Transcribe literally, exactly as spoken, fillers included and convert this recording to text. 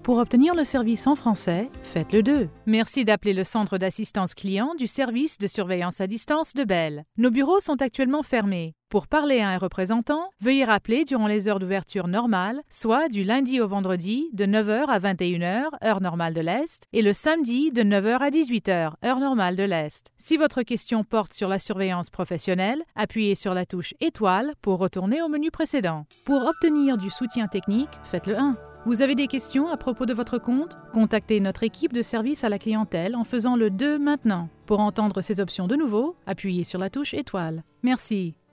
Pour obtenir le service en français, faites le deux. Merci d'appeler le centre d'assistance client du service de surveillance à distance de Bell. Nos bureaux sont actuellement fermés. Pour parler à un représentant, veuillez rappeler durant les heures d'ouverture normales, soit du lundi au vendredi de neuf heures à vingt et une heures, heure normale de l'Est, et le samedi de neuf heures à dix-huit heures, heure normale de l'Est. Si votre question porte sur la surveillance professionnelle, appuyez sur la touche étoile pour retourner au menu précédent. Pour obtenir du soutien technique, faites le un. Vous avez des questions à propos de votre compte? Contactez notre équipe de service à la clientèle en faisant le deux maintenant. Pour entendre ces options de nouveau, appuyez sur la touche étoile. Merci.